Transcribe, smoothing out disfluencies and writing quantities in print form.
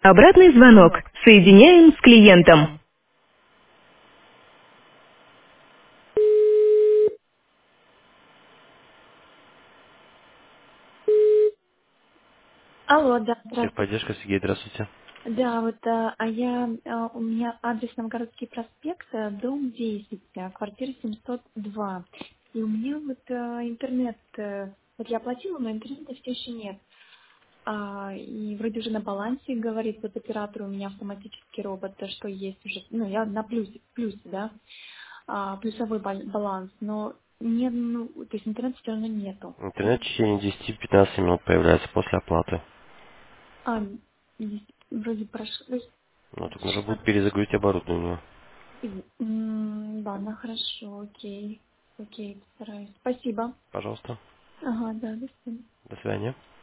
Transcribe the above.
Обратный звонок. Соединяем с клиентом. Алло, да, здравствуйте. Техподдержка, Сергей, здравствуйте. Да, вот, у меня адрес Новгородский проспект, дом 10, квартира 702. И у меня вот интернет, вот я оплатила, но интернета все еще нет. И вроде уже на балансе говорит вот оператор у меня автоматический робот, что есть уже, ну, я на плюсе, да, плюсовой баланс, но нет, ну, то есть интернета все равно нету. Интернет в течение 10-15 минут появляется после оплаты. А, здесь вроде прошло, Ну, так нужно будет перезагрузить оборудование. ладно, хорошо, окей. Окей, постараюсь. Спасибо. Пожалуйста. Ага, да, до свидания. До свидания.